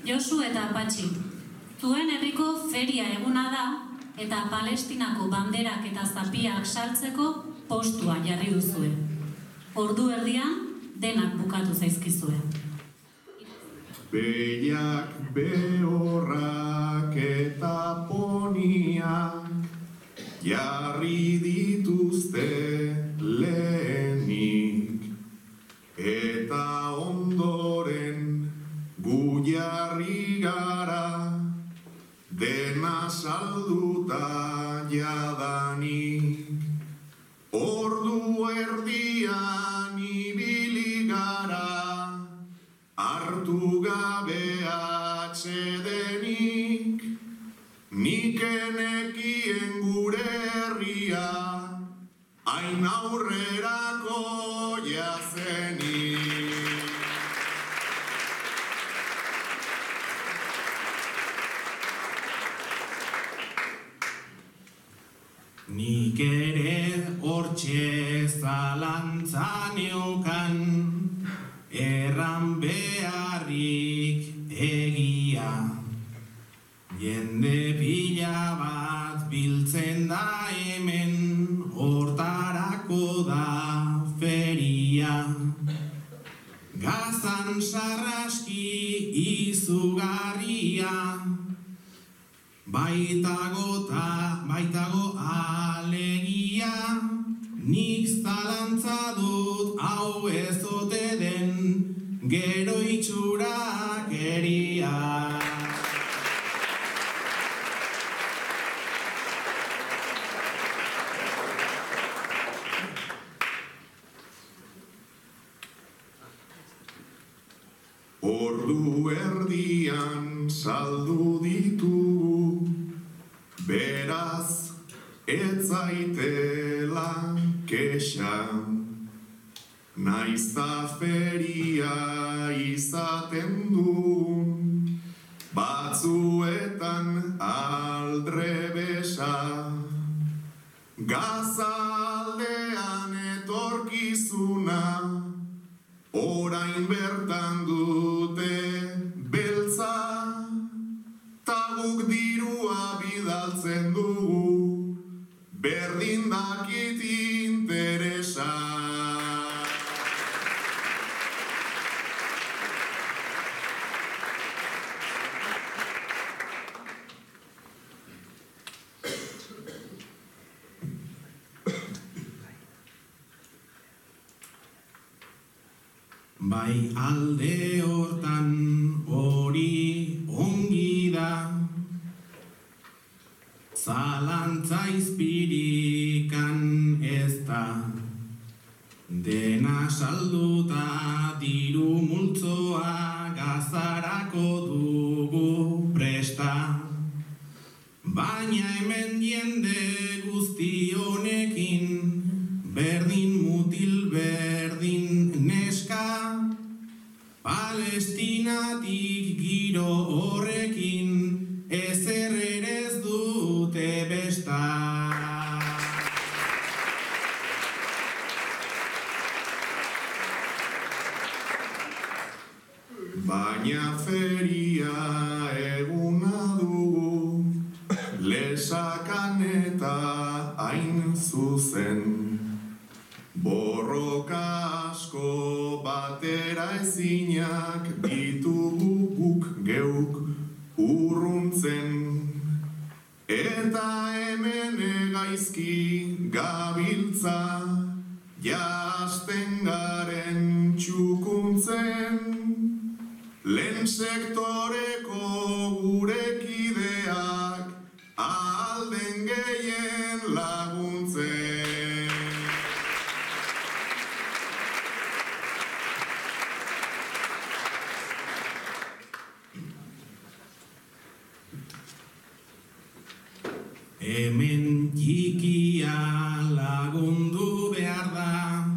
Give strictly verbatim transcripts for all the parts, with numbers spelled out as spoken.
Josu eta Patxi, zuen herriko feria eguna da eta Palestinako banderak eta zapiak saltzeko postua jarri duzue. Ordu erdian denak bukatu zaizkizue. Behiak, behorrak eta poniak jarri dituzte lehenik, eta ondoren gu jarri gara dena salduta jadanik. Ordu erdian ibili gara hartu gabe atsedenik, nik enekien gure herria hain aurrerako jazenik. Nik ere hortxe zalantzan eukan, erran beharrik egia. Jende pila bat biltzen da hemen, hortarako da feria. Gazan sarraski izugarria, baitago ta baitago alegia. Nik zalantza dut hau ez ote den, gero itxurak eria. Ordu erdian saldu ditugu, beraz ez zaitela kexa. Naizta feria izaten duen, batzuetan aldrebesa. Gazaldean etorkizuna, orain bertan dute beltza, ta guk dirua bidaltzen dugu, berdin dakit interesa. Bai alde hortan hori ongi da, zalantza izpirikan ez da. Dena salduta diru multzoa gazarako dugu presta. Baina hemen jende guzti honekin, berdin mutil berdin neska. Palestinatik giro horrekin ezer ere ez dute besta. Baina feria eguna dugu, lesakan eta hain zuzen. Borroka asko batera ezinak ditugu guk geuk urruntzen. Eta hemen gaizki gabiltza, jasten garen txukuntzen. Lehen sektoreko gure kideak alden gehien laguntzen. Hemen txikia lagundu behar da,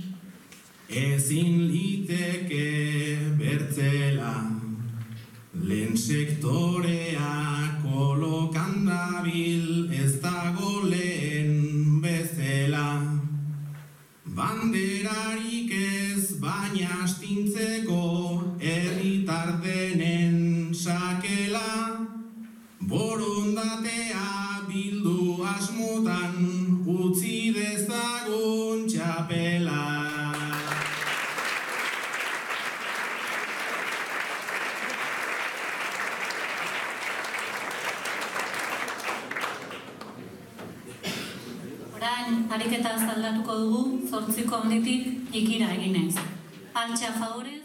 ezin liteke bertzela. Lehen sektorea kolokan dabil, ez dago lehen bezala. Banderarik ez baina astintzeko herritar denen askotan utzi dezagun txapela. Orain, ariketa zaldatuko dugu, zortziko onditik ikira eginez. Altxa favorez.